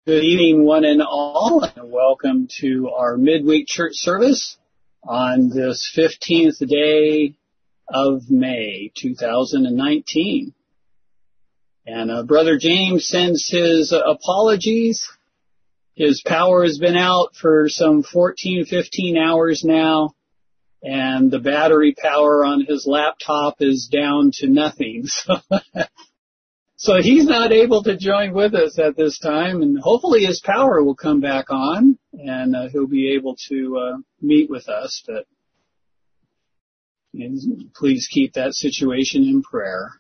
Good evening, one and all, and welcome to our midweek church service on this 15th day of May, 2019. And Brother James sends his apologies. His power has been out for some 14, 15 hours now, and the battery power on his laptop is down to nothing. So he's not able to join with us at this time, and hopefully his power will come back on, and he'll be able to meet with us. But please keep that situation in prayer.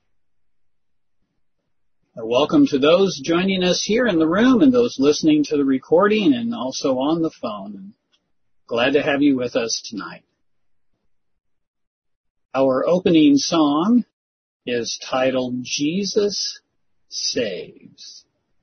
Welcome to those joining us here in the room and those listening to the recording and also on the phone. Glad to have you with us tonight. Our opening song is titled Jesus Saves.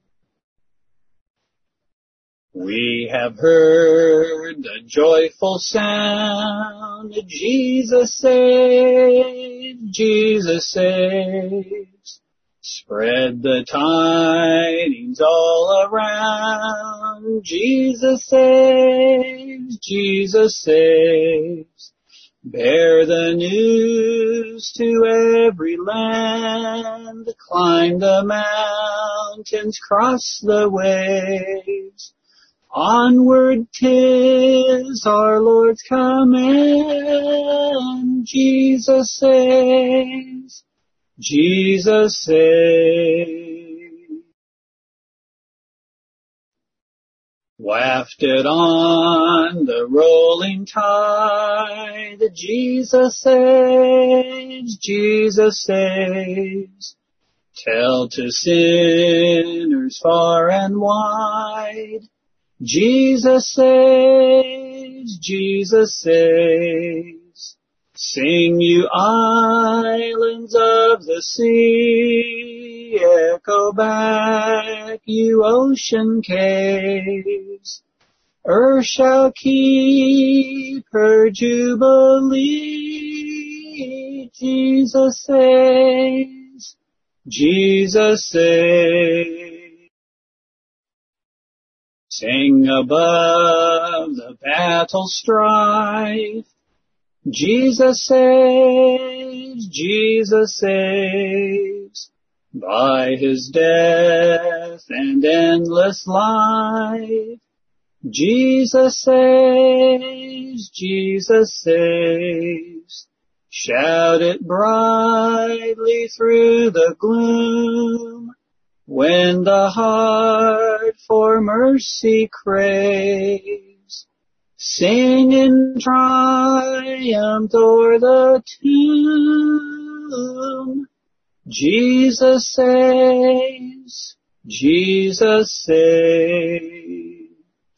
We have heard the joyful sound, Jesus saves, Jesus saves. Spread the tidings all around, Jesus saves, Jesus saves. Bear the news to every land, climb the mountains, cross the waves. Onward 'tis our Lord's command, Jesus saves, Jesus saves. Wafted on the rolling tide, Jesus saves, Jesus saves. Tell to sinners far and wide, Jesus saves, Jesus saves. Sing you islands of the sea, echo back you ocean caves. Earth shall keep her jubilee, Jesus saves, Jesus saves. Sing above the battle strife, Jesus saves, Jesus saves. By his death and endless life, Jesus saves, Jesus saves. Shout it brightly through the gloom, when the heart for mercy craves. Sing in triumph o'er the tomb, Jesus saves, Jesus saves.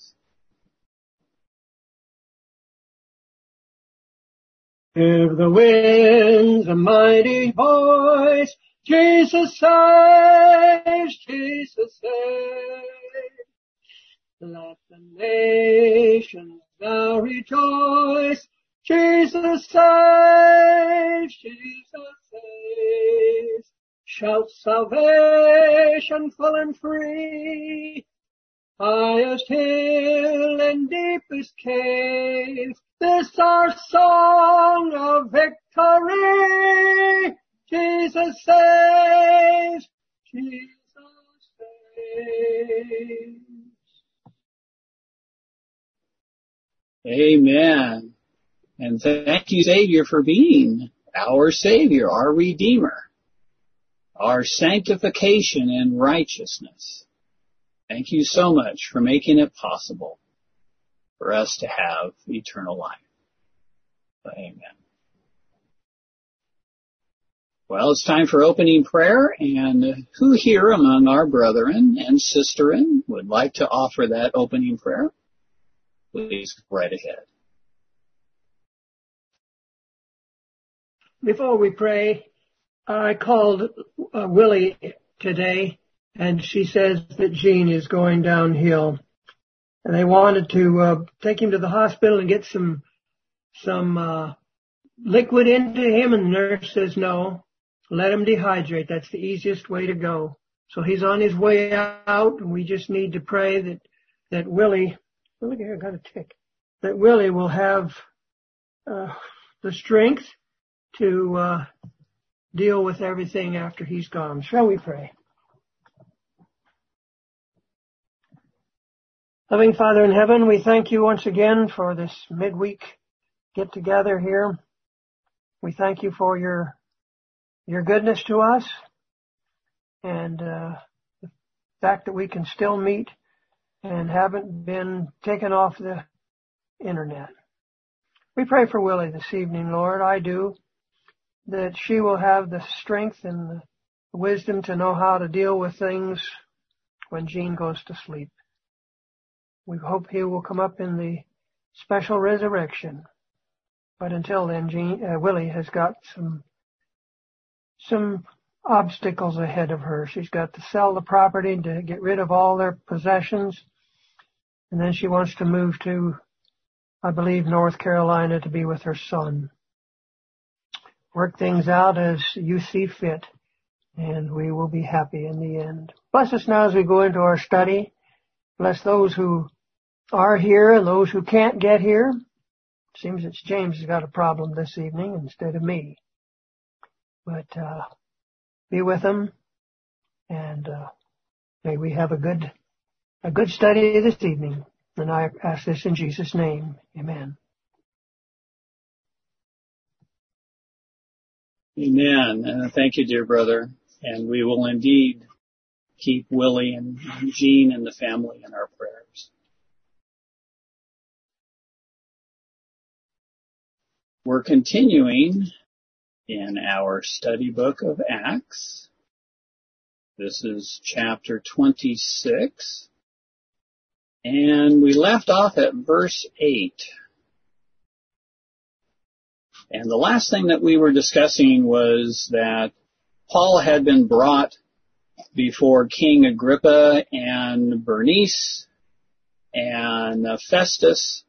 Give the winds a mighty voice, Jesus saves, Jesus saves. Let the nations now rejoice, Jesus saves, Jesus saves. Shout salvation full and free, highest hill and deepest cave, this our song of victory, Jesus saves, Jesus saves. Amen. And thank you, Savior, for being our Savior, our Redeemer, our sanctification and righteousness. Thank you so much for making it possible for us to have eternal life. Amen. Well, it's time for opening prayer, and who here among our brethren and sisterin would like to offer that opening prayer? Please go right ahead. Before we pray, I called Willie today, and she says that Gene is going downhill. And they wanted to take him to the hospital and get some liquid into him, and the nurse says no. Let him dehydrate. That's the easiest way to go. So he's on his way out, and we just need to pray that Willie, look here, I got a tick, that Willie will have the strength to deal with everything after he's gone. Shall we pray? Loving Father in heaven, we thank you once again for this midweek get together here. We thank you for your goodness to us and the fact that we can still meet and haven't been taken off the internet. We pray for Willie this evening, Lord. I do, that she will have the strength and the wisdom to know how to deal with things when Jean goes to sleep. We hope he will come up in the special resurrection. But until then, Willie has got some obstacles ahead of her. She's got to sell the property to get rid of all their possessions. And then she wants to move to, I believe, North Carolina to be with her son. Work things out as you see fit, and we will be happy in the end. Bless us now as we go into our study. Bless those who are here and those who can't get here. Seems it's James has got a problem this evening instead of me. But be with them, and may we have a good study this evening. And I ask this in Jesus' name. Amen. Amen. Thank you, dear brother. And we will indeed keep Willie and Jean and the family in our prayers. We're continuing in our study book of Acts. This is chapter 26. And we left off at verse 8. And the last thing that we were discussing was that Paul had been brought before King Agrippa and Bernice and Festus,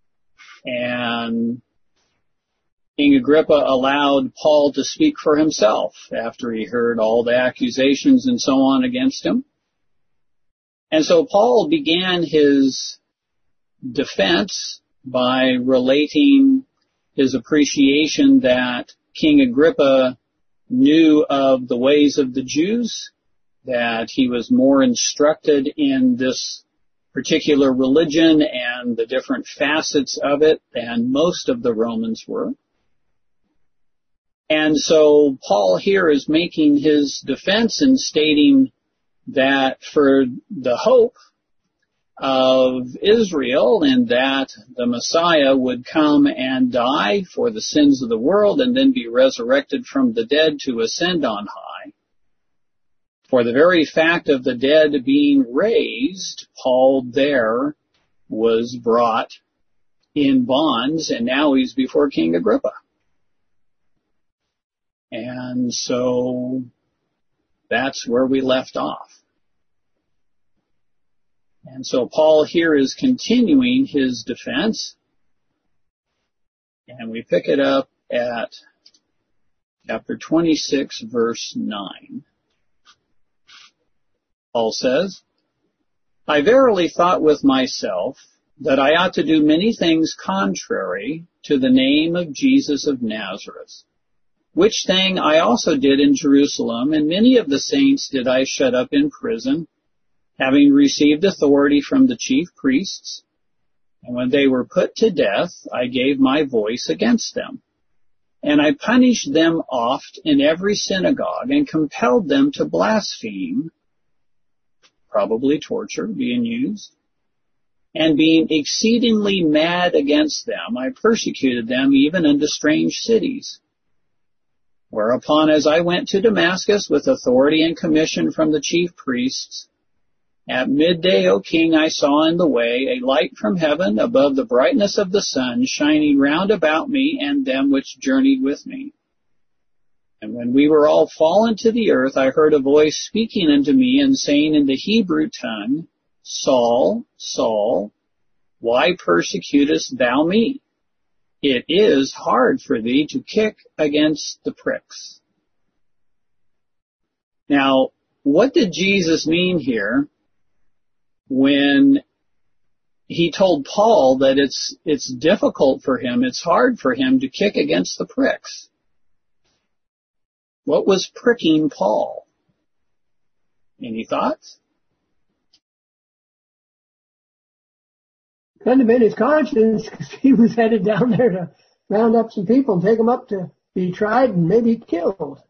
and King Agrippa allowed Paul to speak for himself after he heard all the accusations and so on against him. And so Paul began his defense by relating his appreciation that King Agrippa knew of the ways of the Jews, that he was more instructed in this particular religion and the different facets of it than most of the Romans were. And so Paul here is making his defense and stating that for the hope of Israel and that the Messiah would come and die for the sins of the world and then be resurrected from the dead to ascend on high. For the very fact of the dead being raised, Paul there was brought in bonds, and now he's before King Agrippa. And so that's where we left off. And so Paul here is continuing his defense, and we pick it up at chapter 26, verse 9. Paul says, I verily thought with myself that I ought to do many things contrary to the name of Jesus of Nazareth, which thing I also did in Jerusalem, and many of the saints did I shut up in prison, having received authority from the chief priests. And when they were put to death, I gave my voice against them. And I punished them oft in every synagogue, and compelled them to blaspheme, probably torture being used. And being exceedingly mad against them, I persecuted them even unto strange cities. Whereupon, as I went to Damascus with authority and commission from the chief priests, at midday, O king, I saw in the way a light from heaven above the brightness of the sun, shining round about me and them which journeyed with me. And when we were all fallen to the earth, I heard a voice speaking unto me and saying in the Hebrew tongue, Saul, Saul, why persecutest thou me? It is hard for thee to kick against the pricks. Now, what did Jesus mean here when he told Paul that it's difficult for him, it's hard for him to kick against the pricks? What was pricking Paul? Any thoughts? Couldn't have been his conscience, because he was headed down there to round up some people and take them up to be tried and maybe killed.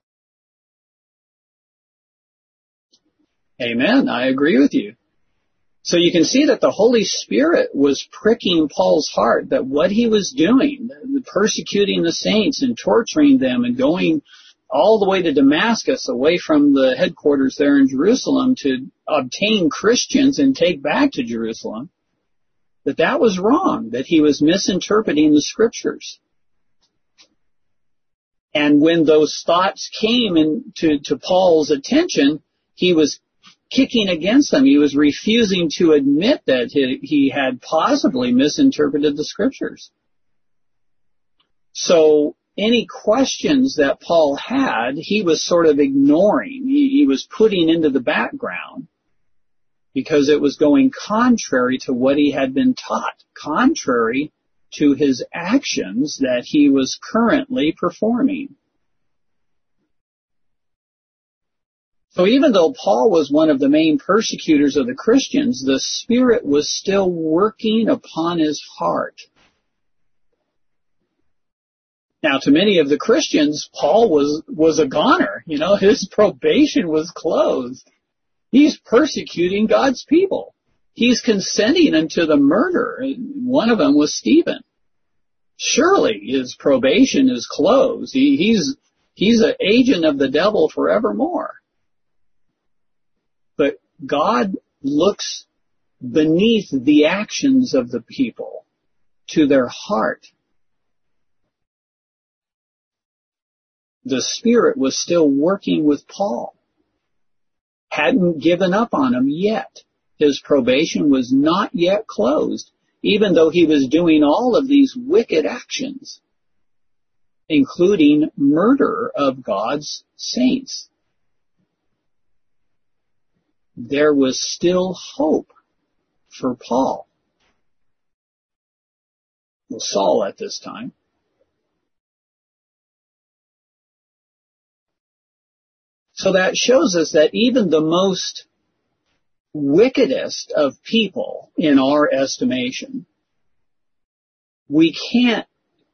Amen. I agree with you. So you can see that the Holy Spirit was pricking Paul's heart, that what he was doing, persecuting the saints and torturing them and going all the way to Damascus, away from the headquarters there in Jerusalem, to obtain Christians and take back to Jerusalem, that was wrong, that he was misinterpreting the Scriptures. And when those thoughts came to Paul's attention, he was kicking against them. He was refusing to admit that he had possibly misinterpreted the Scriptures. So any questions that Paul had, he was sort of ignoring. He was putting into the background because it was going contrary to what he had been taught, contrary to his actions that he was currently performing. So even though Paul was one of the main persecutors of the Christians, the Spirit was still working upon his heart. Now, to many of the Christians, Paul was a goner. You know, his probation was closed. He's persecuting God's people. He's consenting unto the murder. One of them was Stephen. Surely his probation is closed. He's an agent of the devil forevermore. But God looks beneath the actions of the people to their heart. The Spirit was still working with Paul. Hadn't given up on him yet. His probation was not yet closed, even though he was doing all of these wicked actions, including murder of God's saints. There was still hope for Paul. Well, Saul at this time. So that shows us that even the most wickedest of people in our estimation, we can't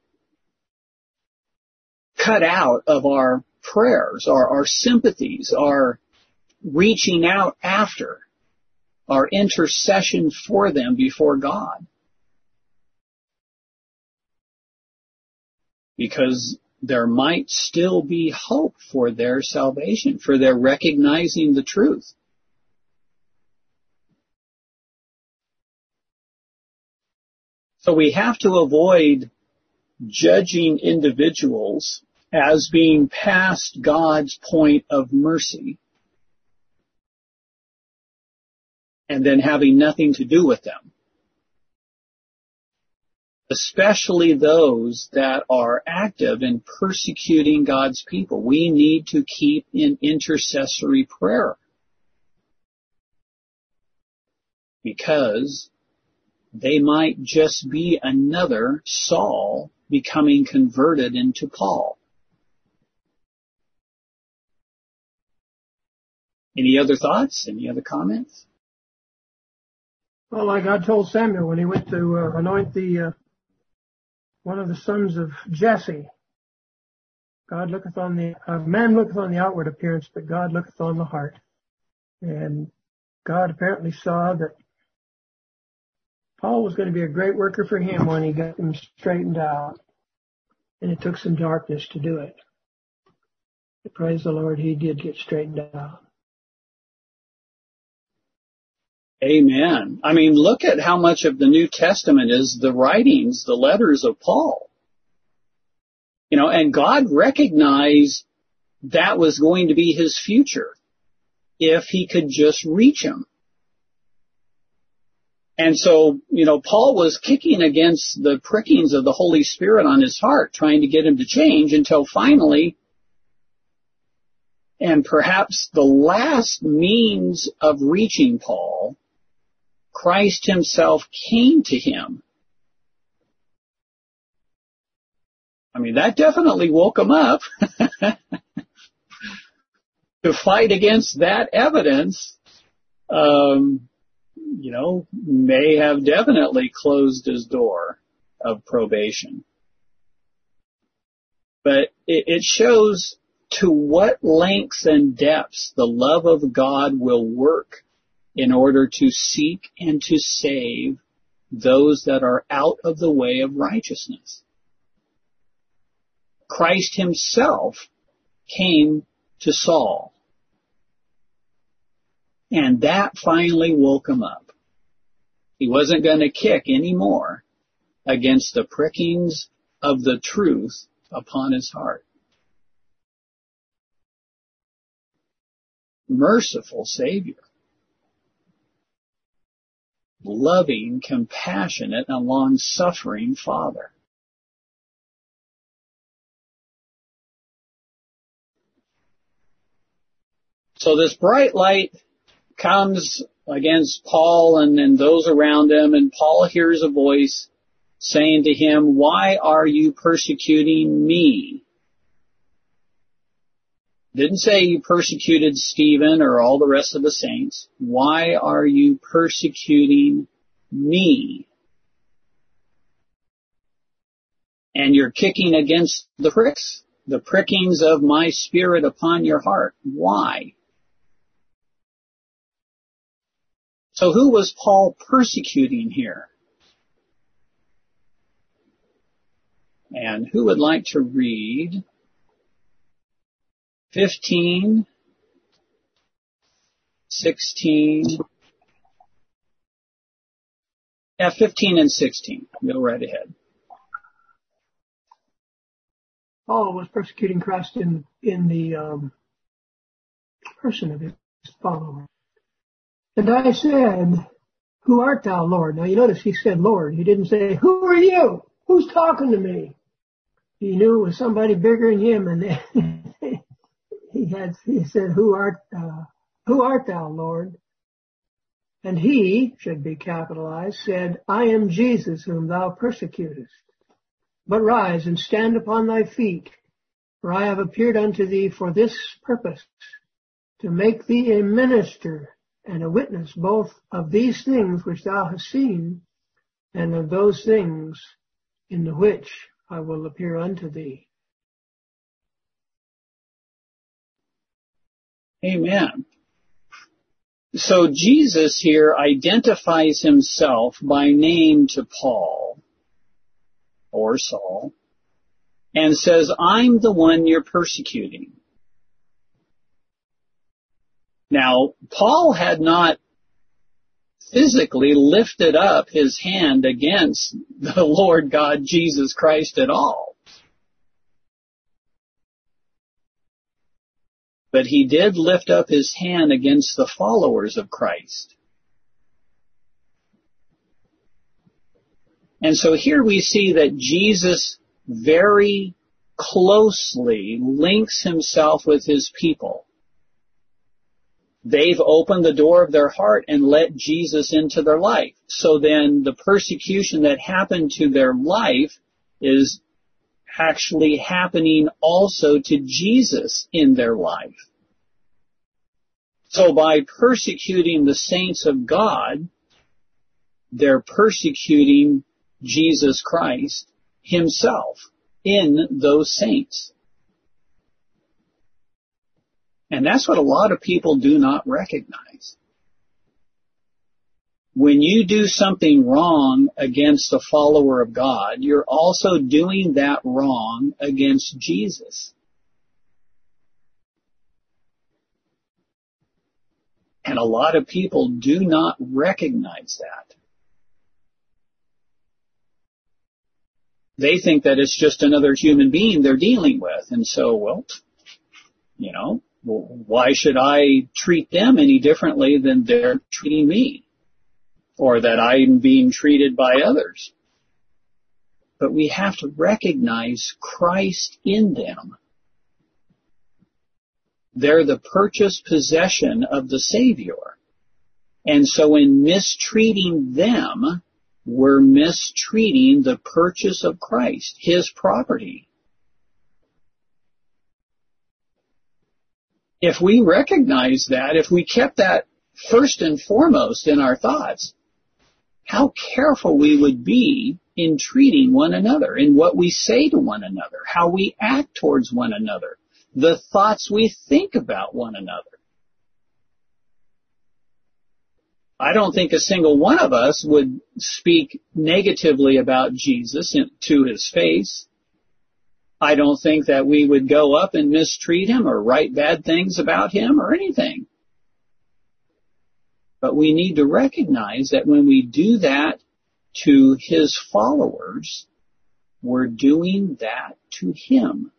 cut out of our prayers, our sympathies, our reaching out after, our intercession for them before God. Because there might still be hope for their salvation, for their recognizing the truth. So we have to avoid judging individuals as being past God's point of mercy and then having nothing to do with them. Especially those that are active in persecuting God's people. We need to keep in intercessory prayer, because they might just be another Saul becoming converted into Paul. Any other thoughts? Any other comments? Well, like God told Samuel when he went to anoint one of the sons of Jesse. Man looketh on the outward appearance, but God looketh on the heart. And God apparently saw that Paul was going to be a great worker for him when he got him straightened out. And it took some darkness to do it. But praise the Lord, he did get straightened out. Amen. I mean, look at how much of the New Testament is the writings, the letters of Paul. You know, and God recognized that was going to be his future if he could just reach him. And so, you know, Paul was kicking against the prickings of the Holy Spirit on his heart, trying to get him to change, until finally And perhaps the last means of reaching Paul, Christ himself came to him. I mean, that definitely woke him up. To fight against that evidence, may have definitely closed his door of probation. But it shows to what lengths and depths the love of God will work in order to seek and to save those that are out of the way of righteousness. Christ himself came to Saul, and that finally woke him up. He wasn't going to kick anymore against the prickings of the truth upon his heart. Merciful Savior. Loving, compassionate, and long-suffering Father. So this bright light comes against Paul and those around him, and Paul hears a voice saying to him, "Why are you persecuting me?" Didn't say you persecuted Stephen or all the rest of the saints. Why are you persecuting me? And you're kicking against the pricks, the prickings of my spirit upon your heart. Why? So who was Paul persecuting here? And who would like to read 15, 16, 15 and 16. Go right ahead. Paul was persecuting Christ in the person of his follower. And I said, "Who art thou, Lord?" Now you notice he said Lord. He didn't say, "Who are you? Who's talking to me?" He knew it was somebody bigger than him, and he said, "Who art thou, Lord?" And he, should be capitalized, said, "I am Jesus whom thou persecutest. But rise and stand upon thy feet, for I have appeared unto thee for this purpose, to make thee a minister and a witness both of these things which thou hast seen, and of those things in the which I will appear unto thee." Amen. So Jesus here identifies himself by name to Paul, or Saul, and says, "I'm the one you're persecuting." Now, Paul had not physically lifted up his hand against the Lord God Jesus Christ at all. But he did lift up his hand against the followers of Christ. And so here we see that Jesus very closely links himself with his people. They've opened the door of their heart and let Jesus into their life. So then the persecution that happened to their life is actually happening also to Jesus in their life. So by persecuting the saints of God, they're persecuting Jesus Christ himself in those saints. And that's what a lot of people do not recognize. When you do something wrong against a follower of God, you're also doing that wrong against Jesus. And a lot of people do not recognize that. They think that it's just another human being they're dealing with. And so, why should I treat them any differently than they're treating me? Or that I'm being treated by others? But we have to recognize Christ in them. They're the purchased possession of the Savior. And so in mistreating them, we're mistreating the purchase of Christ, His property. If we recognize that, if we kept that first and foremost in our thoughts, how careful we would be in treating one another, in what we say to one another, how we act towards one another, the thoughts we think about one another. I don't think a single one of us would speak negatively about Jesus to His face. I don't think that we would go up and mistreat Him or write bad things about Him or anything. But we need to recognize that when we do that to His followers, we're doing that to Him.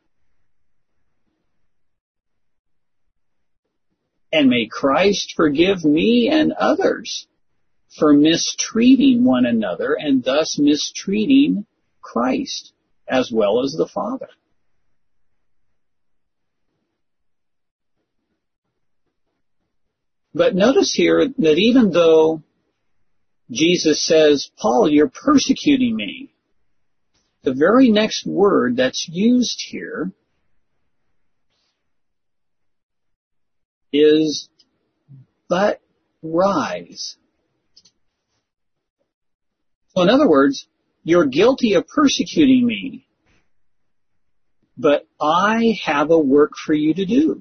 And may Christ forgive me and others for mistreating one another and thus mistreating Christ as well as the Father. But notice here that even though Jesus says, Paul, you're persecuting me, the very next word that's used here is, but rise. So in other words, you're guilty of persecuting me, but I have a work for you to do.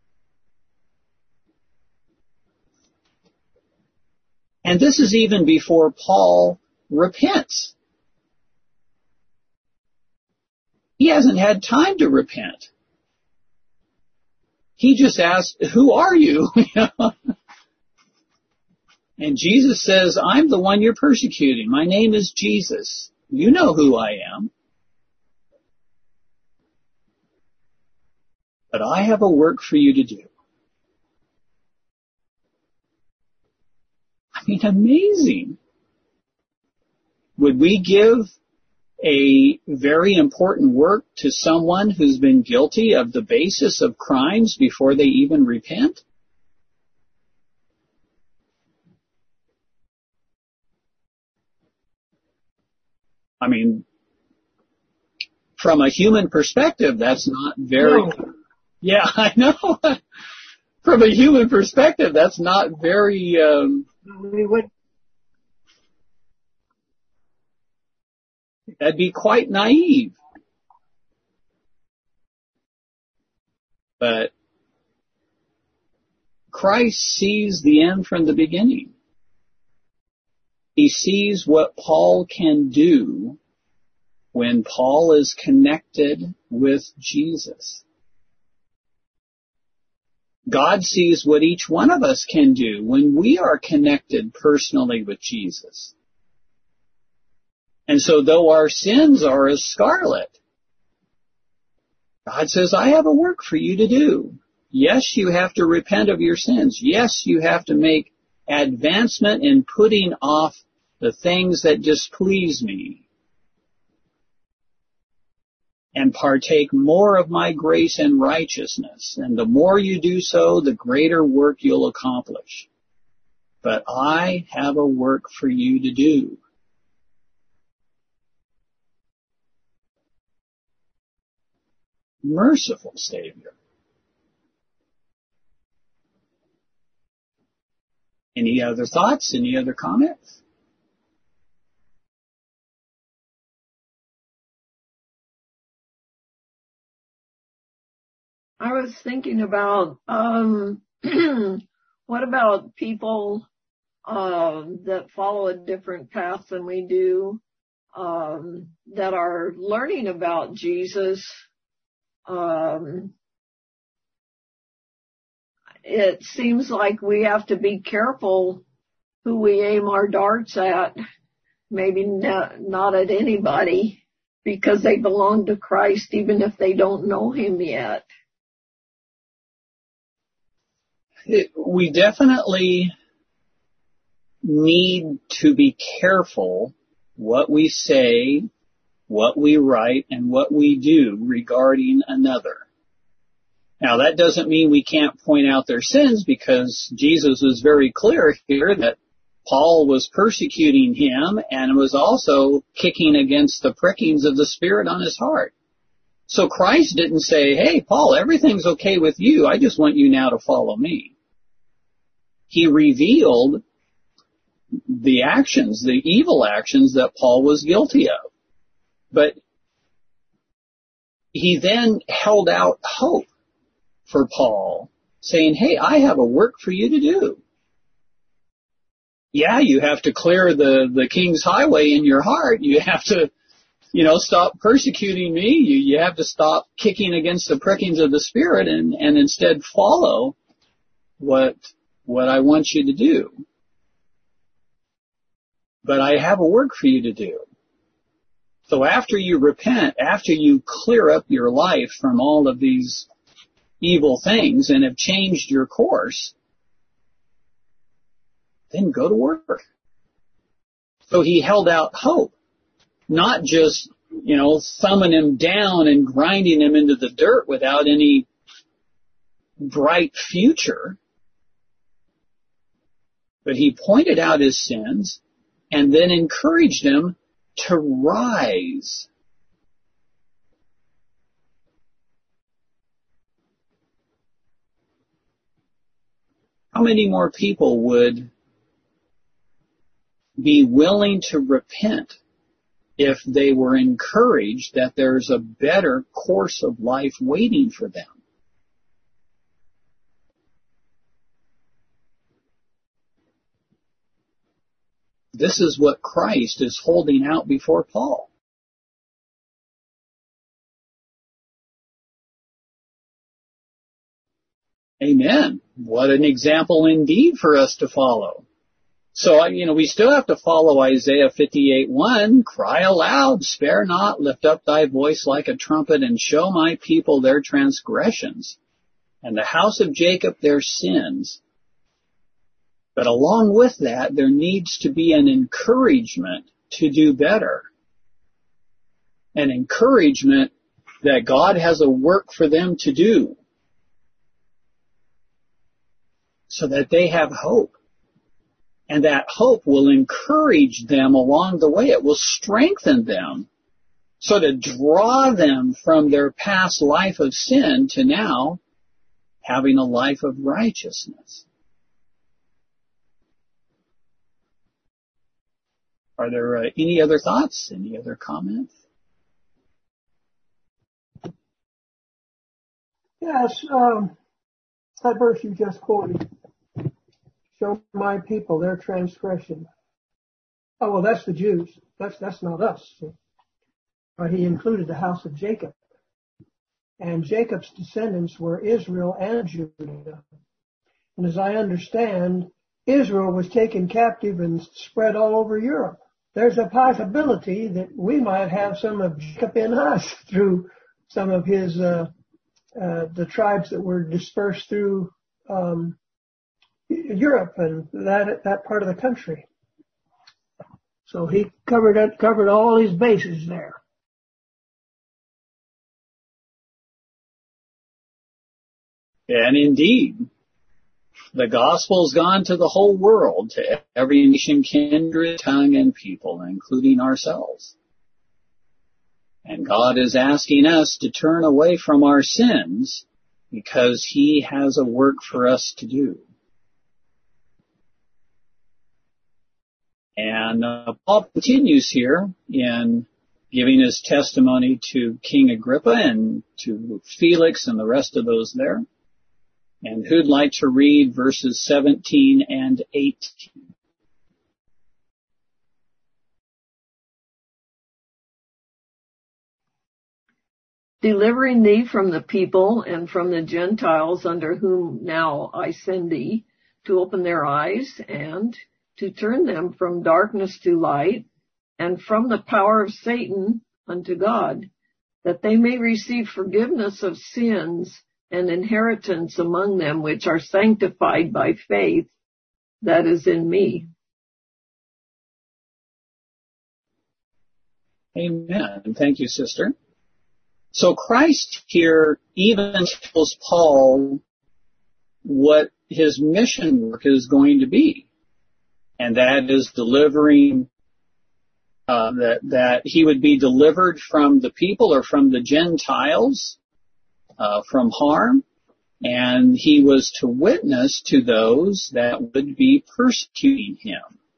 And this is even before Paul repents. He hasn't had time to repent. He just asked, who are you? And Jesus says, I'm the one you're persecuting. My name is Jesus. You know who I am. But I have a work for you to do. I mean, amazing. Would we give a very important work to someone who's been guilty of the basis of crimes before they even repent? I mean, from a human perspective, that's not very... No. Yeah, I know. From a human perspective, that's not very... We would. That'd be quite naive. But Christ sees the end from the beginning. He sees what Paul can do when Paul is connected with Jesus. God sees what each one of us can do when we are connected personally with Jesus. And so though our sins are as scarlet, God says, I have a work for you to do. Yes, you have to repent of your sins. Yes, you have to make advancement in putting off the things that displease me and partake more of my grace and righteousness. And the more you do so, the greater work you'll accomplish. But I have a work for you to do. Merciful Savior. Any other thoughts? Any other comments? I was thinking about what about people that follow a different path than we do, that are learning about Jesus. It seems like we have to be careful who we aim our darts at, maybe not at anybody, because they belong to Christ even if they don't know Him yet. We definitely need to be careful what we say, what we write, and what we do regarding another. Now, that doesn't mean we can't point out their sins, because Jesus is very clear here that Paul was persecuting him and was also kicking against the prickings of the Spirit on his heart. So Christ didn't say, hey, Paul, everything's okay with you. I just want you now to follow me. He revealed the actions, the evil actions that Paul was guilty of. But he then held out hope for Paul, saying, hey, I have a work for you to do. Yeah, you have to clear the King's Highway in your heart. You have to, stop persecuting me. You have to stop kicking against the prickings of the Spirit and instead follow what I want you to do. But I have a work for you to do. So after you repent, after you clear up your life from all of these evil things and have changed your course, then go to work. So he held out hope, not just, thumbing him down and grinding him into the dirt without any bright future. But he pointed out his sins and then encouraged him to rise. How many more people would be willing to repent if they were encouraged that there's a better course of life waiting for them? This is what Christ is holding out before Paul. Amen. What an example indeed for us to follow. So, we still have to follow Isaiah 58:1. Cry aloud, spare not, lift up thy voice like a trumpet, and show my people their transgressions, and the house of Jacob their sins. But along with that, there needs to be an encouragement to do better. An encouragement that God has a work for them to do, so that they have hope. And that hope will encourage them along the way. It will strengthen them, so to draw them from their past life of sin to now having a life of righteousness. Are there any other thoughts? Any other comments? Yes, that verse you just quoted. Show my people their transgression. Oh, well, that's the Jews. That's not us. But he included the house of Jacob. And Jacob's descendants were Israel and Judah. And as I understand, Israel was taken captive and spread all over Europe. There's a possibility that we might have some of Jacob in us through some of his, the tribes that were dispersed through, Europe and that part of the country. So he covered all his bases there. And indeed, the gospel's gone to the whole world, to every nation, kindred, tongue, and people, including ourselves. And God is asking us to turn away from our sins because he has a work for us to do. And Paul continues here in giving his testimony to King Agrippa and to Felix and the rest of those there. And who'd like to read verses 17 and 18? Delivering thee from the people and from the Gentiles under whom now I send thee, to open their eyes and to turn them from darkness to light and from the power of Satan unto God, that they may receive forgiveness of sins and inheritance among them which are sanctified by faith that is in me. Amen. Thank you, sister. So Christ here even tells Paul what his mission work is going to be, and that is delivering, that he would be delivered from the people or from the Gentiles, from harm, and he was to witness to those that would be persecuting him.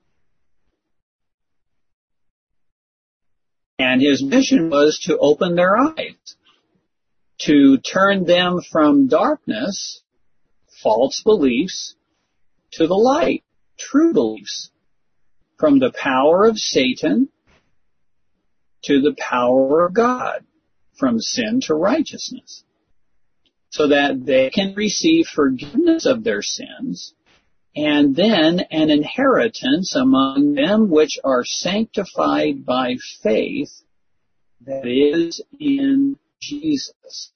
And his mission was to open their eyes, to turn them from darkness, false beliefs, to the light, true beliefs, from the power of Satan to the power of God, from sin to righteousness, so that they can receive forgiveness of their sins, and then an inheritance among them which are sanctified by faith that is in Jesus.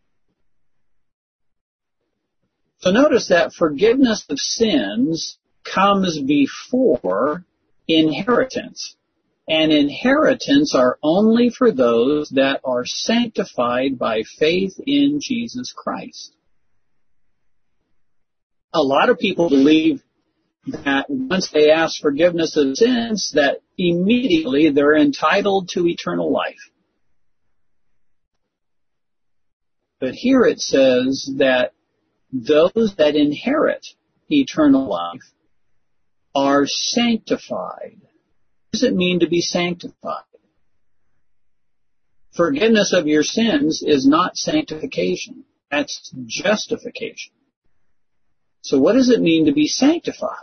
So notice that forgiveness of sins comes before inheritance. And inheritance are only for those that are sanctified by faith in Jesus Christ. A lot of people believe that once they ask forgiveness of sins, that immediately they're entitled to eternal life. But here it says that those that inherit eternal life are sanctified. What does it mean to be sanctified? Forgiveness of your sins is not sanctification. That's justification. So what does it mean to be sanctified?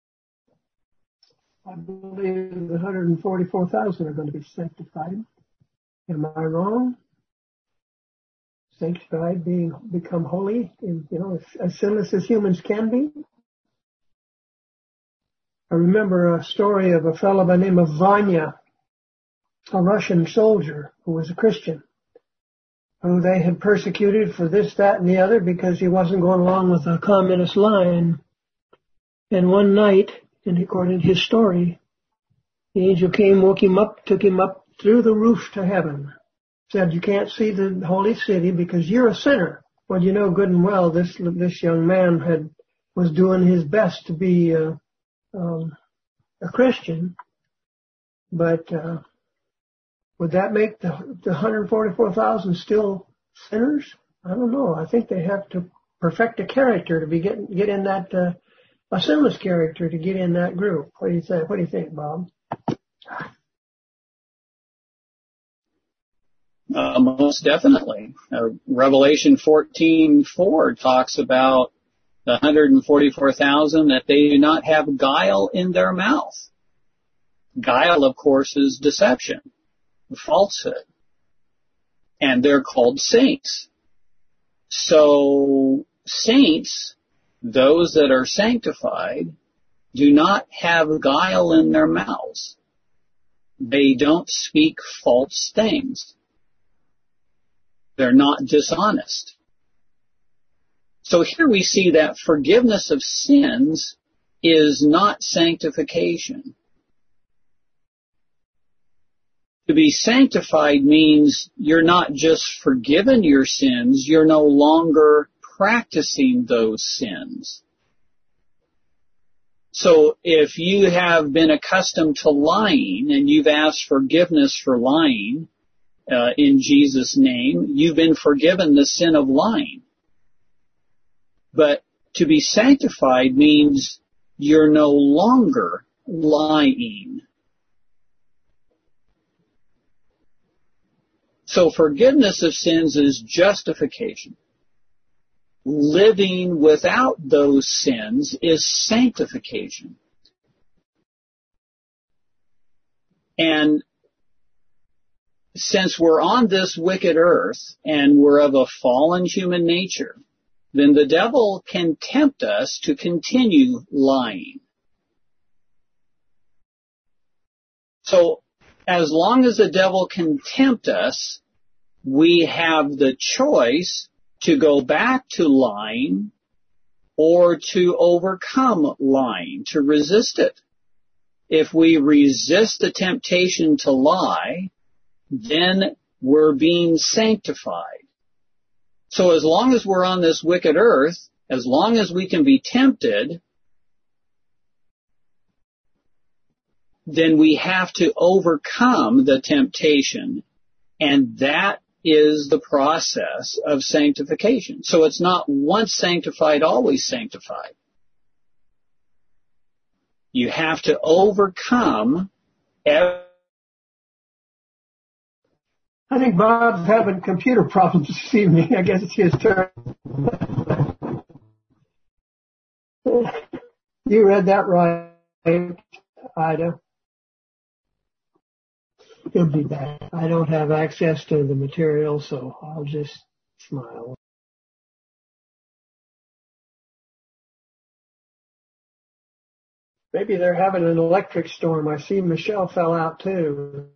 I believe the 144,000 are going to be sanctified. Am I wrong? Sanctified, become holy, as sinless as humans can be. I remember a story of a fellow by the name of Vanya, a Russian soldier who was a Christian, who they had persecuted for this, that, and the other because he wasn't going along with the communist line. And one night, and according to his story, the angel came, woke him up, took him up through the roof to heaven. Said, you can't see the holy city because you're a sinner. Well, you know good and well this young man was doing his best to be a Christian, but would that make the 144,000 still sinners? I don't know. I think they have to perfect a character to get in that a sinless character to get in that group. What do you think? What do you think, Bob? Most definitely. Revelation 14:4 talks about the 144,000 that they do not have guile in their mouth. Guile, of course, is deception, falsehood. And they're called saints. So saints, those that are sanctified, do not have guile in their mouths. They don't speak false things. They're not dishonest. So here we see that forgiveness of sins is not sanctification. To be sanctified means you're not just forgiven your sins, you're no longer practicing those sins. So if you have been accustomed to lying and you've asked forgiveness for lying in Jesus' name, you've been forgiven the sin of lying. But to be sanctified means you're no longer lying. So forgiveness of sins is justification. Living without those sins is sanctification. And since we're on this wicked earth and we're of a fallen human nature, then the devil can tempt us to continue lying. So as long as the devil can tempt us, we have the choice to go back to lying or to overcome lying, to resist it. If we resist the temptation to lie, then we're being sanctified. So as long as we're on this wicked earth, as long as we can be tempted, then we have to overcome the temptation, and that is the process of sanctification. So it's not once sanctified, always sanctified. You have to overcome I think Bob's having computer problems this evening. I guess it's his turn. You read that right, Ida. He'll be back. I don't have access to the material, so I'll just smile. Maybe they're having an electric storm. I see Michelle fell out too.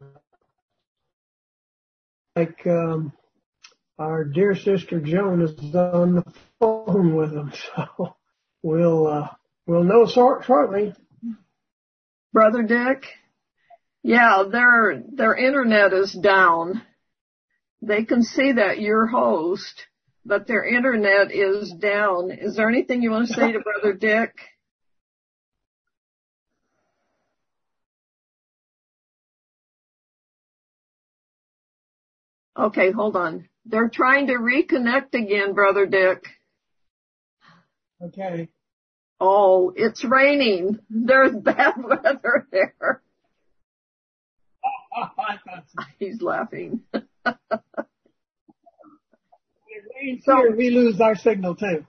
Like our dear sister Joan is on the phone with them, so we'll know shortly. Brother Dick? Yeah, their internet is down. They can see that you're host, but their internet is down. Is there anything you want to say to Brother Dick? Okay, hold on. They're trying to reconnect again, Brother Dick. Okay. Oh, it's raining. There's bad weather there. He's laughing. So we lose our signal too.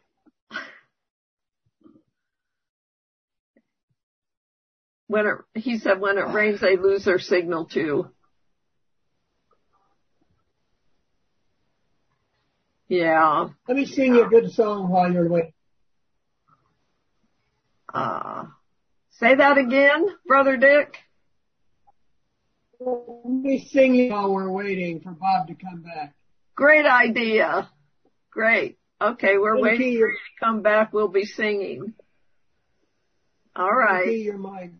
He said when it rains, they lose their signal too. Yeah. Let me sing you a good song while you're waiting. Say that again, Brother Dick. Let me sing you while we're waiting for Bob to come back. Great idea. Great. Okay, we're waiting for you to come back. We'll be singing. All right. Your mic.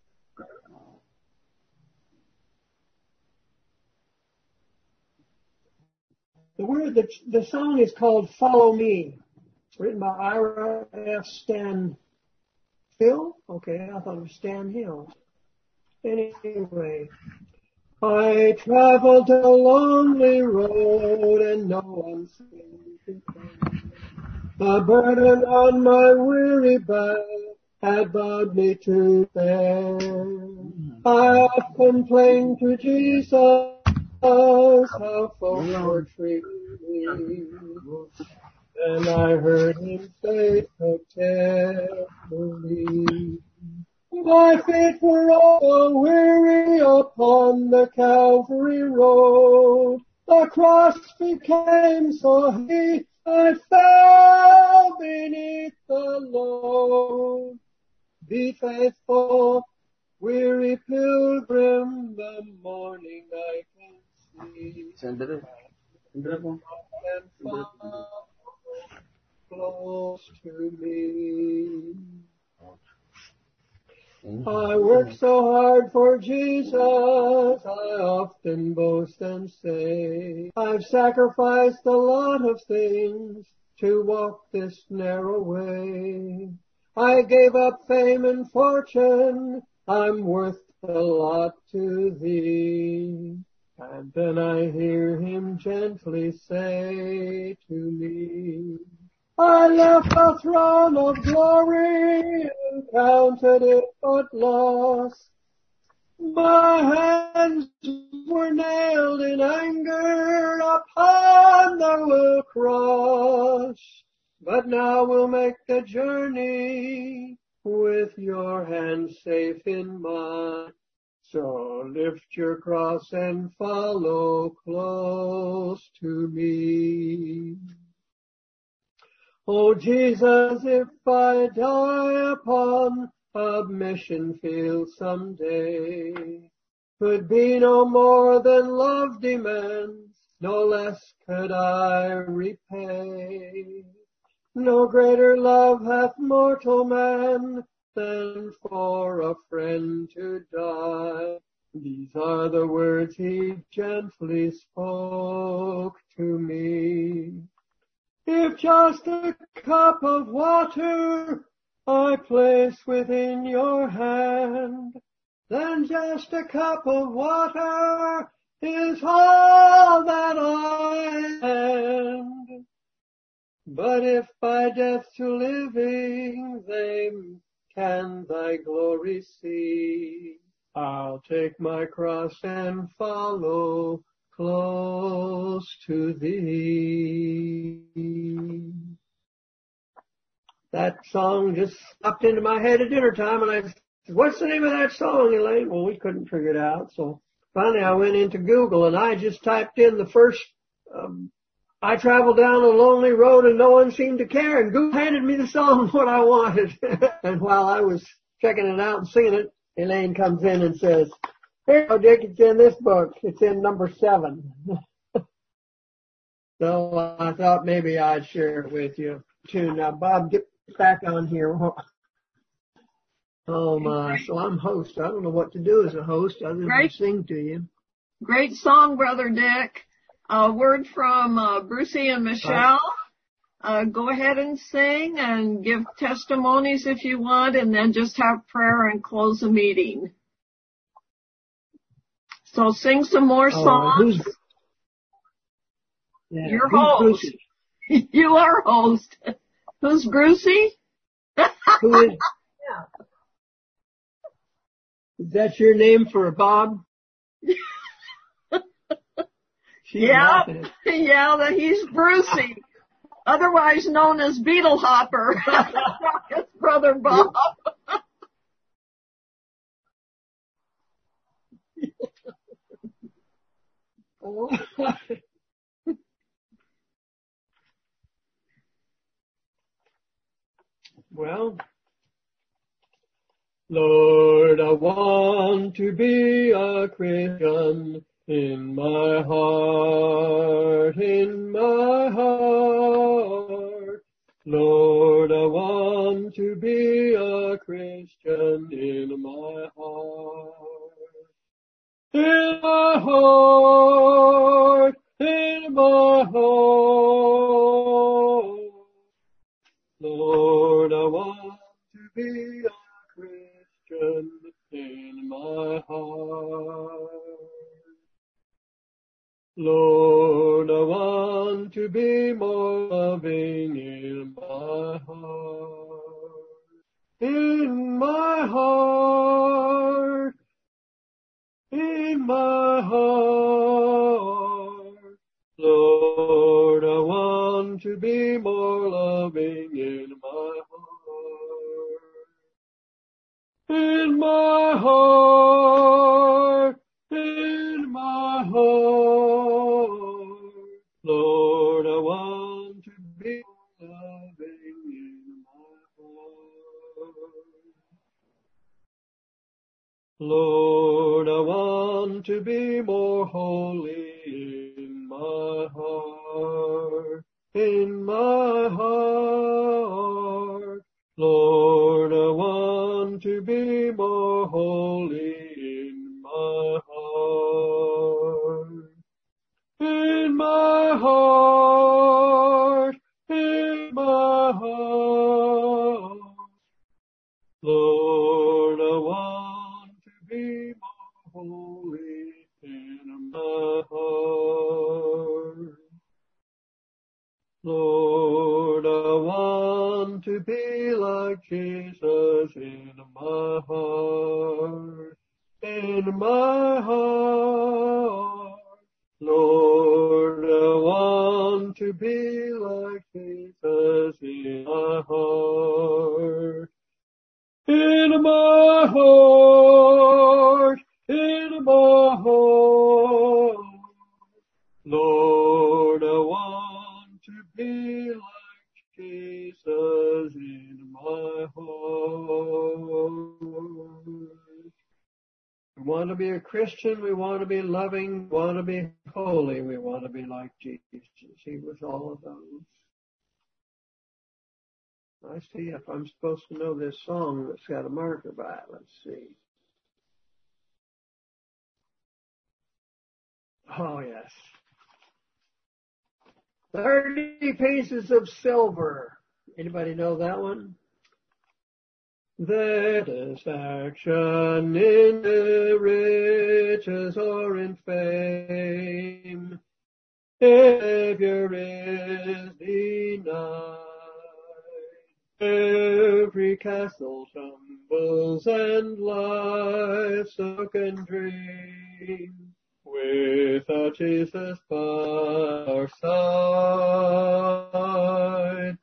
The song is called Follow Me. It's written by Ira F. Stanhill. Okay, I thought it was Stan Hill. Anyway. I traveled a lonely road and no one seemed to come. The burden on my weary back had bowed me to bear. I often complained to Jesus how folks were treating me. And I heard him say so tenderly, my feet were all weary upon the Calvary road. The cross became so heavy, I fell beneath the load. Be faithful, weary pilgrim, the morning I can see. And follow close to me. I work so hard for Jesus, I often boast and say, I've sacrificed a lot of things to walk this narrow way. I gave up fame and fortune, I'm worth a lot to thee. And then I hear him gently say to me, I left the throne of glory and counted it but loss. My hands were nailed in anger upon the cross, but now we'll make the journey with your hand safe in mine. So lift your cross and follow close to me. Oh Jesus, if I die upon a mission field someday, could be no more than love demands, no less could I repay. No greater love hath mortal man than for a friend to die. These are the words he gently spoke to me. If just a cup of water I place within your hand, then just a cup of water is all that I am. But if by death to living they can thy glory see, I'll take my cross and follow close to thee. That song just popped into my head at dinner time, and I said, what's the name of that song, Elaine? Well, we couldn't figure it out, so finally I went into Google and I just typed in the first, I traveled down a lonely road and no one seemed to care, and Google handed me the song what I wanted. And while I was checking it out and singing it, Elaine comes in and says, here, Dick, it's in this book. It's in number 7. So I thought maybe I'd share it with you too. Now, Bob, get back on here. Oh my, so I'm host. I don't know what to do as a host other than sing to you. Great song, Brother Dick. A word from Brucey and Michelle. Go ahead and sing and give testimonies if you want, and then just have prayer and close the meeting. So sing some more songs. You're host. You are host. Who's Brucey? Who is? Is that your name for a Bob? Yeah, he's Brucey, otherwise known as Beetle Hopper. His brother Bob. Well, Lord, I want to be a Christian in my heart, in my heart. Lord, I want to be a Christian in my heart. In my heart, in my heart. Lord, I want to be a Christian in my heart. Lord, I want to be more loving in my heart. In my heart. In my heart. Lord, I want to be more loving in my heart. In my heart, in my heart. Lord, I want to be more loving in my heart. Lord, I want to be more holy in my heart, in my heart. Lord, I want to be more holy in my heart. In my heart, in my heart. Lord, I want to be more holy in my heart. Lord, I want to be like Jesus in my heart, in my heart. Lord, I want to be like Jesus in my heart, in my heart, in my heart. Lord, I want to be like Jesus in my heart. We want to be a Christian, we want to be loving, we want to be holy, we want to be like Jesus. He was all of those. I see if I'm supposed to know this song that's got a marker by it. Let's see. Oh, yes. 30 pieces of silver. Anybody know that one? Satisfaction in the riches or in fame, Savior is denied. Every castle tumbles and life's broken dream, without Jesus by our side.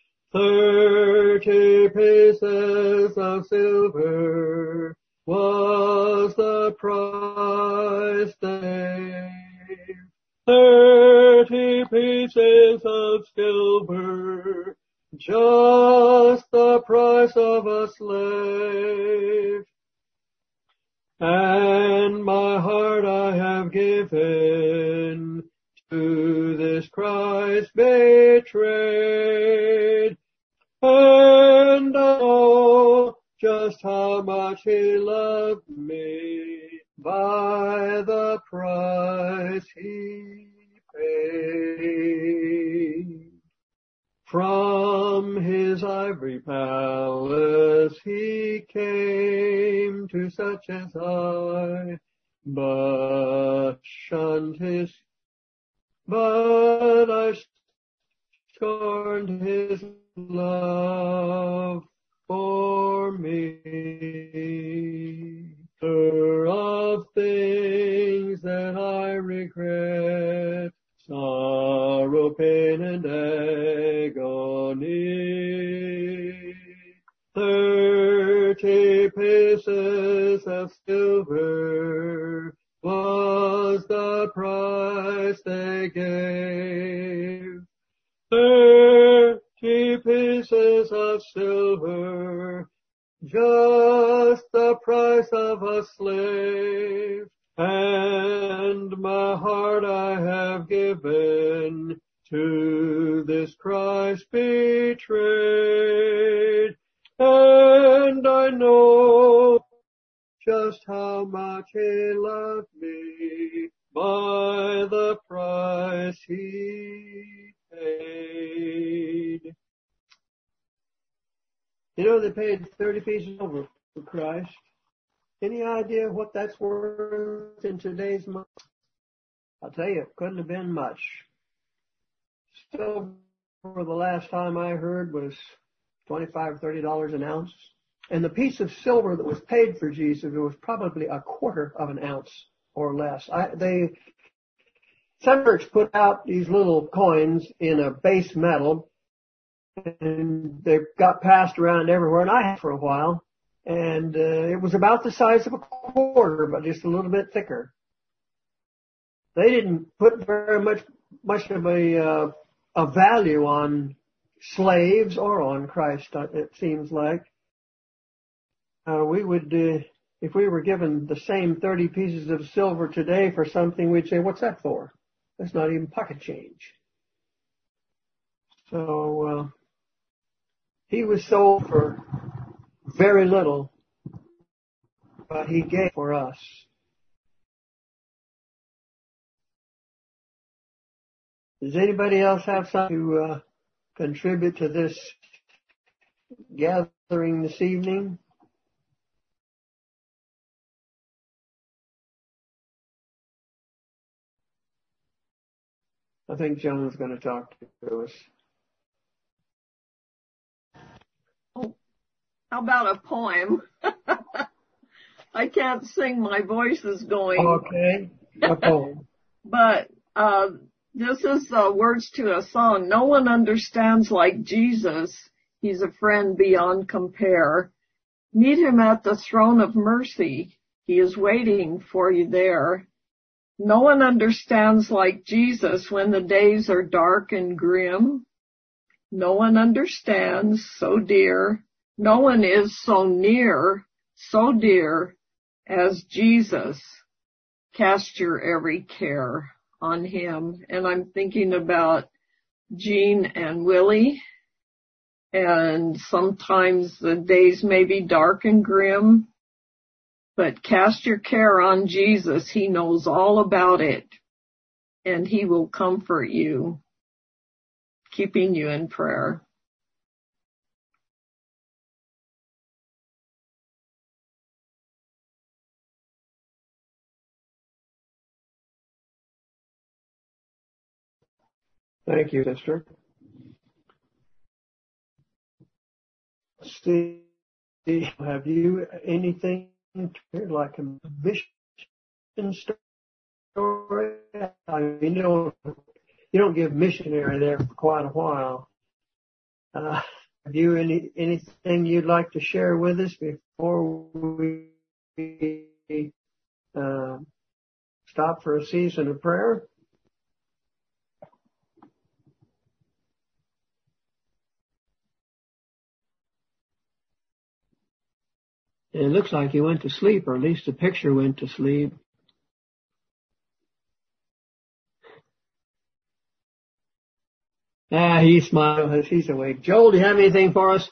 30 pieces of silver was the price they gave. 30 pieces of silver, just the price of a slave. And my heart I have given to this Christ betrayed, and I know just how much He loved me by the price He paid. From His ivory palace He came to such as I, but I scorned His love for me. Of things that I regret, sorrow, pain, and agony. 30 pieces of silver was the price they gave. 30 pieces of silver, just the price of a slave. And my heart I have given to this Christ betrayed, and I know just how much He loved me by the price He paid. You know, they paid 30 pieces over for Christ. Any idea what that's worth in today's money? I'll tell you, it couldn't have been much. Silver, the last time I heard, was $25, $30 an ounce. And the piece of silver that was paid for Jesus was probably a quarter of an ounce or less. Some church put out these little coins in a base metal, and they got passed around everywhere, and I had for a while. And it was about the size of a quarter, but just a little bit thicker. They didn't put very much of a value on slaves or on Christ, it seems like. We would, if we were given the same 30 pieces of silver today for something, we'd say, what's that for? That's not even pocket change. So, He was sold for very little, but He gave for us. Does anybody else have something to contribute to this gathering this evening? I think Joan's going to talk to us. How about a poem? I can't sing, my voice is going. Okay, a poem. But this is words to a song. No one understands like Jesus. He's a friend beyond compare. Meet Him at the throne of mercy. He is waiting for you there. No one understands like Jesus when the days are dark and grim. No one understands so dear. No one is so near, so dear as Jesus. Cast your every care on Him. And I'm thinking about Jean and Willie. And sometimes the days may be dark and grim, but cast your care on Jesus. He knows all about it. and He will comfort you, keeping you in prayer. Thank you, sister. Steve, have you anything like a mission story? I mean, you don't give missionary there for quite a while. Have you anything you'd like to share with us before we stop for a season of prayer? It looks like he went to sleep, or at least the picture went to sleep. He smiles as he's awake. Joel, do you have anything for us?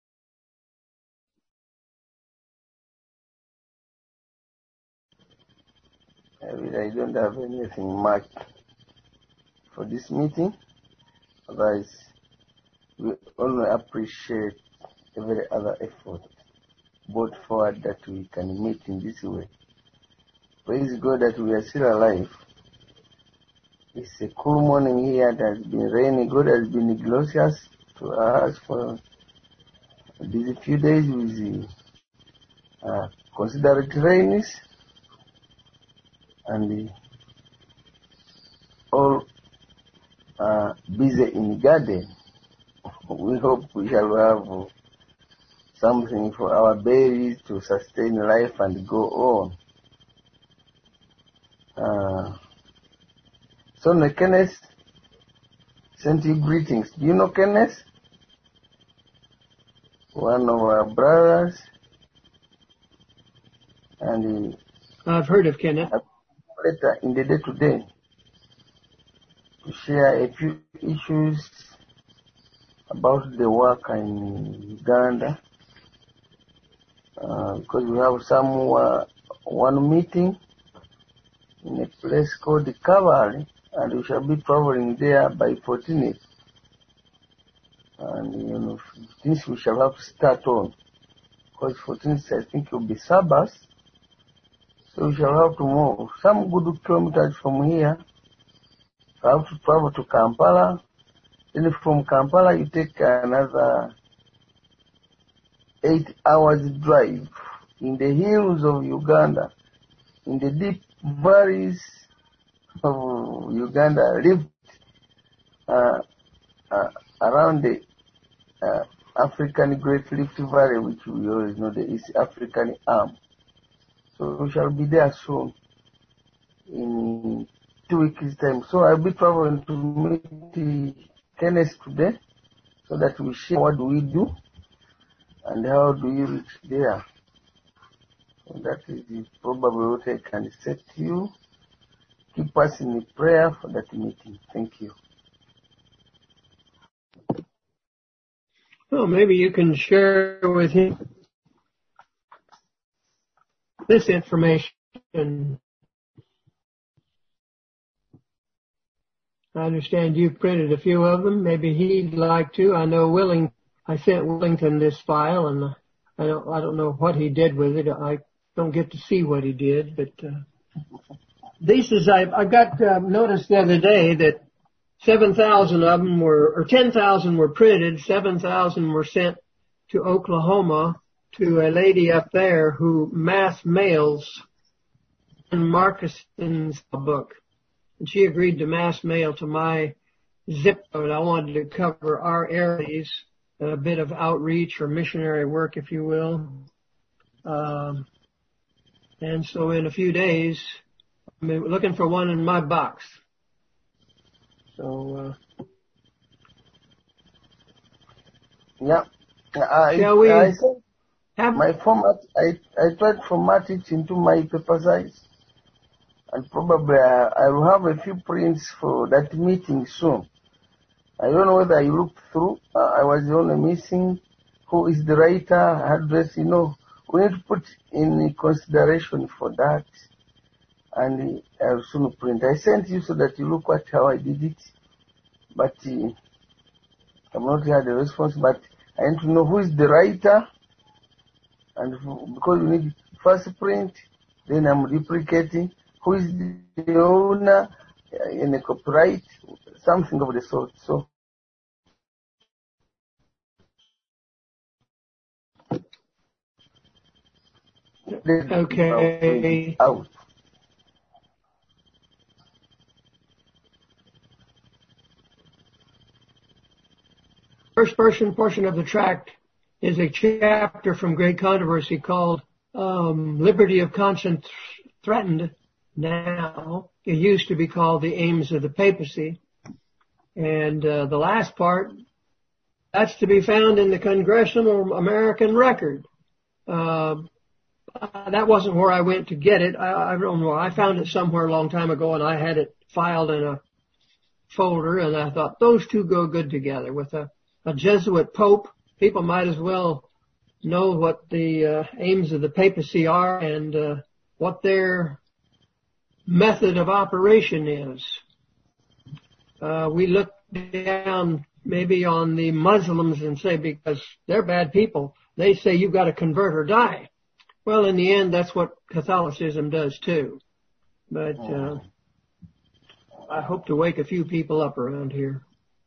I don't have anything much for this meeting. Otherwise, we only appreciate every other effort brought forward that we can meet in this way. Praise God that we are still alive. It's a cool morning here. It has been rainy. God has been gracious to us for these few days with considerate rains, and all busy in the garden. We hope we shall have something for our babies to sustain life and go on. Son Kenneth sent you greetings. Do you know Kenneth? One of our brothers. And I've heard of Kenneth. Later in the day today to share a few issues about the work in Uganda. Because we have one meeting in a place called the Cavalry, and we shall be traveling there by 14th. And 15th we shall have to start on, because 14th I think will be Sabbath, so we shall have to move some good kilometers from here. We have to travel to Kampala. Then from Kampala you take another 8 hours drive in the hills of Uganda, in the deep valleys of Uganda, lived around the African Great Rift Valley, which we always know the East African arm. So we shall be there soon, in 2 weeks' time. So I'll be traveling to meet Kenneth today, so that we share what do we do and how do you reach there. So that is probably what I can say to you. Keep us in prayer for that meeting. Thank you. Well, maybe you can share with him this information. I understand you printed a few of them. Maybe he'd like to. I know I sent Willington this file, and I don't know what he did with it. I don't get to see what he did, but these is I got noticed the other day that 7,000 of them or 10,000 were printed. 7,000 were sent to Oklahoma to a lady up there who mass mails Marcuson's book. And she agreed to mass mail to my zip code. I wanted to cover our areas, a bit of outreach or missionary work, if you will. And so in a few days, I'm looking for one in my box. So, yeah. Shall we have my format? I tried to format it into my paper size, and probably I will have a few prints for that meeting soon. I don't know whether you looked through. I was only missing who is the writer, address. We need to put in consideration for that. and I'll soon print. I sent you so that you look at how I did it, but I've not had a response. But I need to know who is the writer, and because you need first print, then I'm duplicating. Who is the owner in the copyright, something of the sort. So okay. Out. First portion of the tract is a chapter from Great Controversy called Liberty of Conscience Threatened. Now, it used to be called The Aims of the Papacy. And the last part, that's to be found in the Congressional American Record. That wasn't where I went to get it. I don't know. I found it somewhere a long time ago, and I had it filed in a folder, and I thought those two go good together. With a Jesuit Pope, people might as well know what the aims of the papacy are and what their method of operation is. We look down maybe on the Muslims and say, because they're bad people, they say you've got to convert or die. Well, in the end, that's what Catholicism does too. But I hope to wake a few people up around here.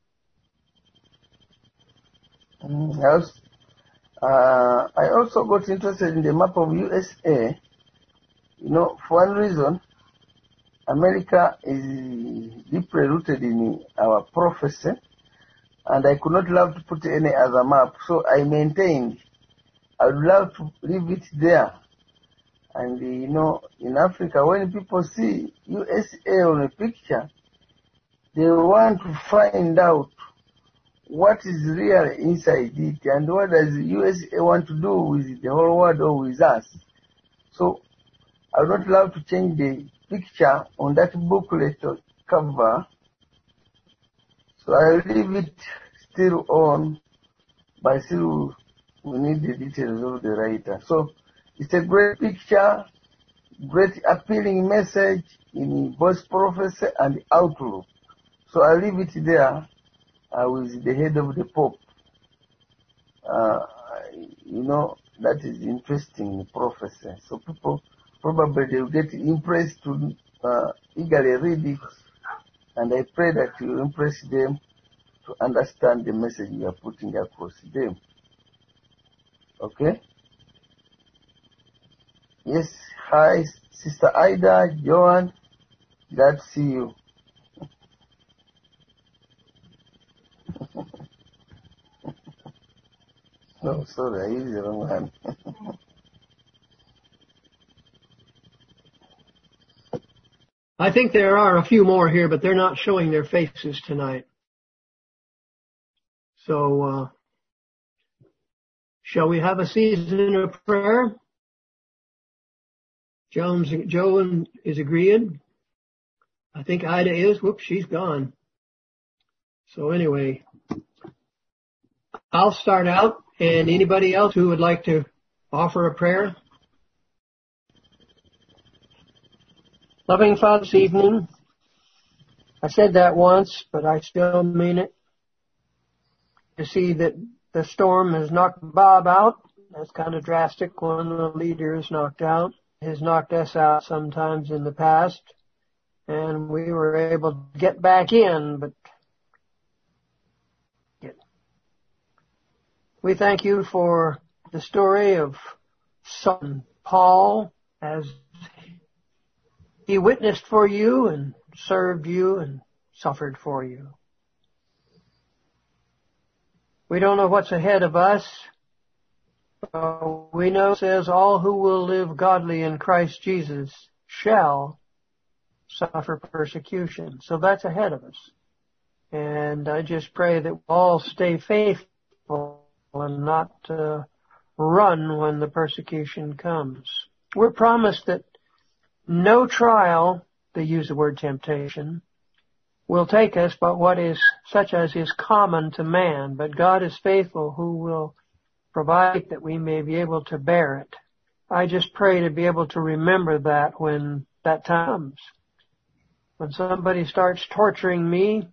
Yes. I also got interested in the map of USA. You know, for one reason, America is deeply rooted in our prophecy, and I could not love to put any other map, so I maintained I would love to leave it there. And you know, in Africa, when people see USA on a picture, they want to find out what is real inside it and what does USA want to do with the whole world or with us. So I would not love to change the picture on that booklet or cover. So I'll leave it still on, but still we need the details of the writer. So it's a great picture, great appealing message in both prophecy and outlook. So I'll leave it there with the head of the Pope. You know, that is interesting prophecy. So people probably they'll get impressed to eagerly read it. And I pray that you impress them to understand the message you are putting across them. Okay? Yes, hi, Sister Ida, Joan, glad to see you. No, sorry, I used the wrong one. I think there are a few more here, but they're not showing their faces tonight. So, shall we have a season of prayer? Joan is agreeing. I think Ida is. Whoops, she's gone. So anyway, I'll start out, and anybody else who would like to offer a prayer? Loving Father, this evening, I said that once, but I still mean it. To see that the storm has knocked Bob out. That's kind of drastic when the leader is knocked out. It has knocked us out sometimes in the past, and we were able to get back in, but we thank you for the story of son Paul as he witnessed for you and served you and suffered for you. We don't know what's ahead of us. We know it says all who will live godly in Christ Jesus shall suffer persecution. So that's ahead of us. And I just pray that we all stay faithful and not run when the persecution comes. We're promised that no trial, they use the word temptation, will take us but what is such as is common to man. But God is faithful who will provide that we may be able to bear it. I just pray to be able to remember that when that time comes. When somebody starts torturing me,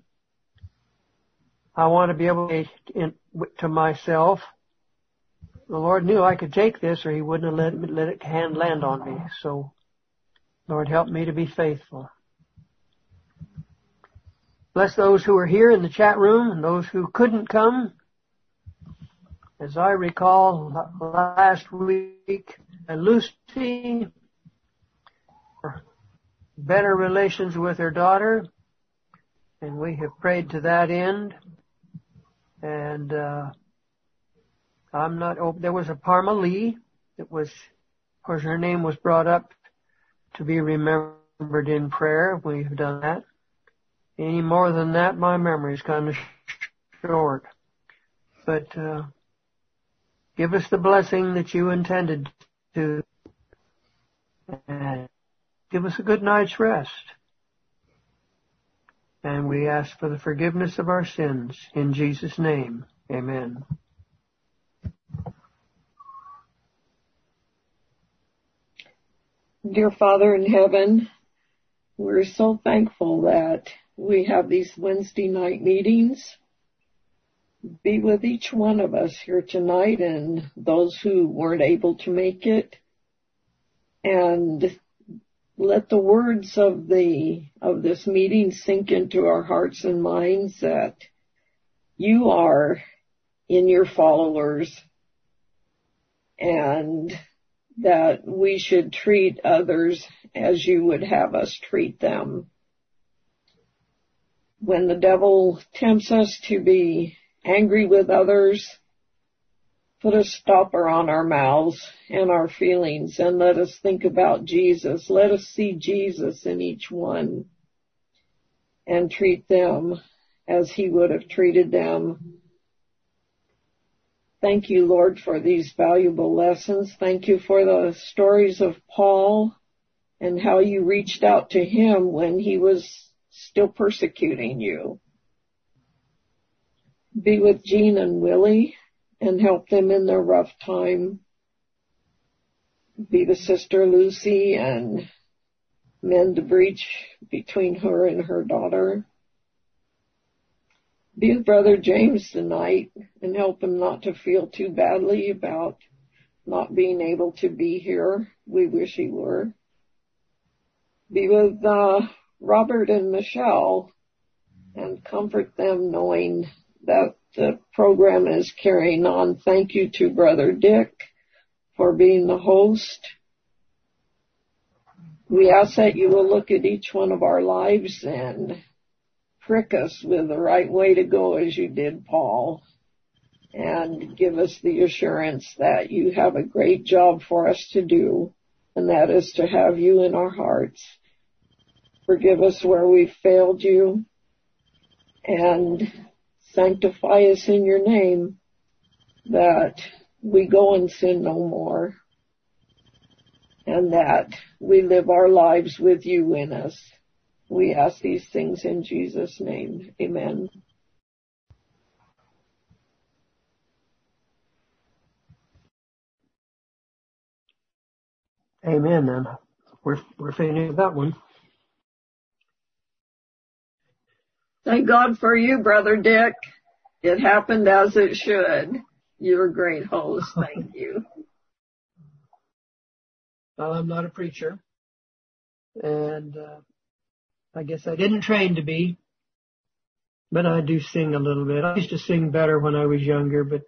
I want to be able to myself, the Lord knew I could take this or He wouldn't have let it land on me. So, Lord, help me to be faithful. Bless those who are here in the chat room and those who couldn't come. As I recall last week, Lucy, better relations with her daughter, and we have prayed to that end. And there was a Parma Lee that was, of course, her name was brought up to be remembered in prayer. We've done that. Any more than that, my memory is kind of short. But give us the blessing that you intended to, and give us a good night's rest. And we ask for the forgiveness of our sins in Jesus' name. Amen. Dear Father in heaven, we're so thankful that we have these Wednesday night meetings. Be with each one of us here tonight and those who weren't able to make it. And let the words of this meeting sink into our hearts and minds that you are in your followers and that we should treat others as you would have us treat them. When the devil tempts us to be angry with others, put a stopper on our mouths and our feelings and let us think about Jesus. Let us see Jesus in each one and treat them as He would have treated them. Thank you, Lord, for these valuable lessons. Thank you for the stories of Paul and how you reached out to him when he was still persecuting you. Be with Jean and Willie and help them in their rough time. Be with Sister Lucy and mend the breach between her and her daughter. Be with Brother James tonight and help him not to feel too badly about not being able to be here. We wish he were. Be with Robert and Michelle and comfort them knowing that the program is carrying on. Thank you to Brother Dick for being the host. We ask that you will look at each one of our lives and prick us with the right way to go as you did Paul, and give us the assurance that you have a great job for us to do, and that is to have you in our hearts. Forgive us where we failed you, and sanctify us in your name, that we go and sin no more, and that we live our lives with you in us. We ask these things in Jesus' name. Amen. Amen, then. We're finished with that one. Thank God for you, Brother Dick. It happened as it should. You're a great host. Thank you. Well, I'm not a preacher, and I guess I didn't train to be, but I do sing a little bit. I used to sing better when I was younger, but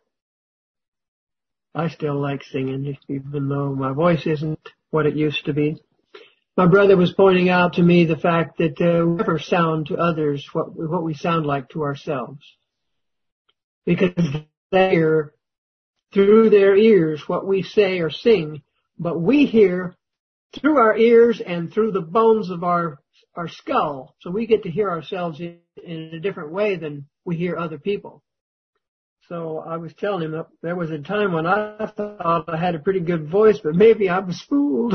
I still like singing, even though my voice isn't what it used to be. My brother was pointing out to me the fact that we never sound to others what we sound like to ourselves, because they hear through their ears what we say or sing, but we hear through our ears and through the bones of our skull. So we get to hear ourselves in a different way than we hear other people. So I was telling him that there was a time when I thought I had a pretty good voice, but maybe I was fooled.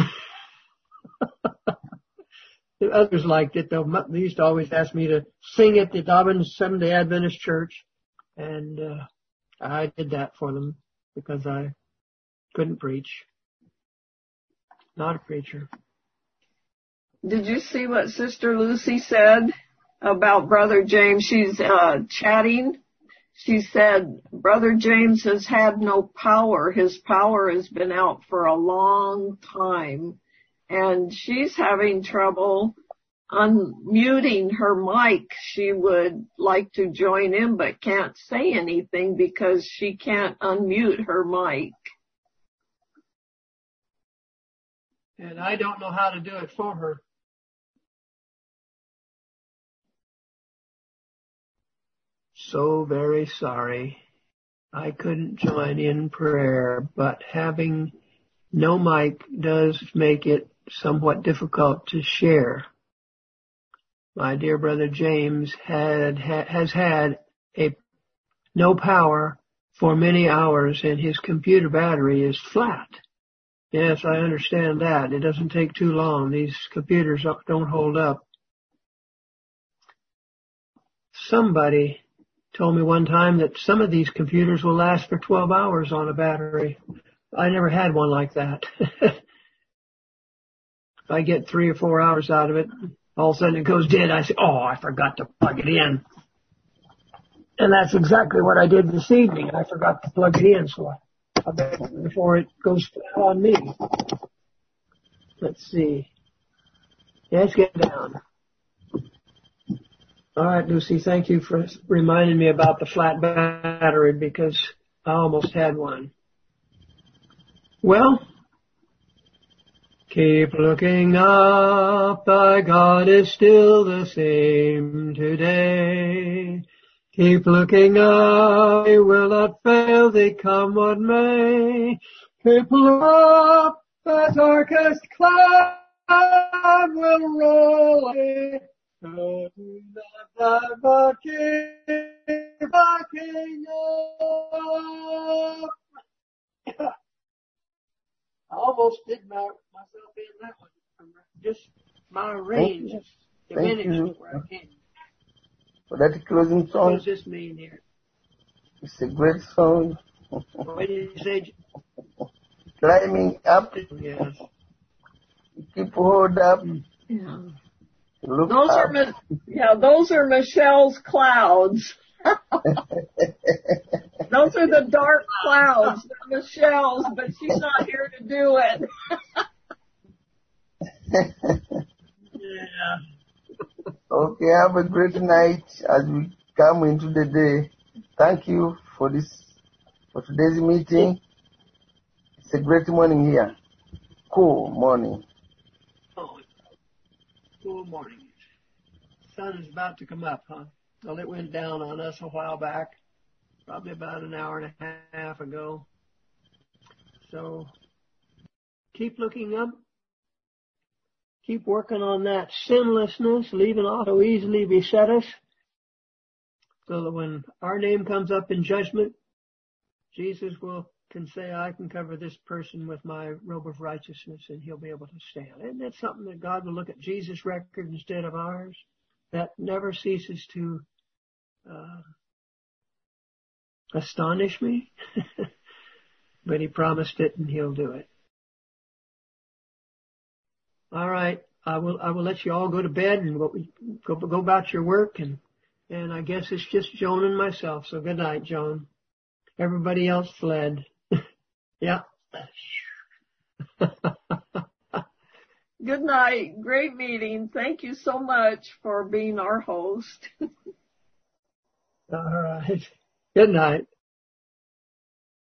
Others liked it, though. They used to always ask me to sing at the Dobbins Seventh-day Adventist Church, and I did that for them because I couldn't preach. Not a preacher. Did you see what Sister Lucy said about Brother James? She's chatting. She said, Brother James has had no power. His power has been out for a long time. And she's having trouble unmuting her mic. She would like to join in but can't say anything because she can't unmute her mic. And I don't know how to do it for her. So very sorry. I couldn't join in prayer, but having no mic does make it somewhat difficult to share. My dear brother James has had no power for many hours, and his computer battery is flat. Yes, I understand that. It doesn't take too long. These computers don't hold up. Somebody told me one time that some of these computers will last for 12 hours on a battery. I never had one like that. If I get 3 or 4 hours out of it, all of a sudden it goes dead. I say, oh, I forgot to plug it in. And that's exactly what I did this evening. I forgot to plug it in, so I bet before it goes flat on me. Let's see. Let's get down. All right, Lucy, thank you for reminding me about the flat battery because I almost had one. Well, keep looking up, thy God is still the same today. Keep looking up, he will not fail thee, come what may. Keep looking up, the darkest cloud will roll away. Do not die, but keep looking up. I almost did myself in that one. Just my range diminished where I came. For that closing song. What does this mean here? It's a great song. What did you say? Climbing up. Yes. Keep hold up. Yeah. Look those up. Those are Michelle's clouds. Those are the dark clouds. They're Michelle's, but she's not here to do it. Yeah. Okay, have a great night as we come into the day. Thank you for today's meeting. It's a great morning here. Cool morning. Oh, cool morning. Sun is about to come up, huh? Well, it went down on us a while back, probably about an hour and a half ago. So keep looking up. Keep working on that sinlessness, leaving auto easily beset us, so that when our name comes up in judgment, Jesus can say, I can cover this person with my robe of righteousness, and he'll be able to stand. Isn't that something that God will look at Jesus' record instead of ours? That never ceases to astonish me. But he promised it, and he'll do it. All right, I will let you all go to bed and go about your work, and I guess it's just Joan and myself. So good night, Joan. Everybody else fled. Yeah. Good night. Great meeting. Thank you so much for being our host. All right. Good night.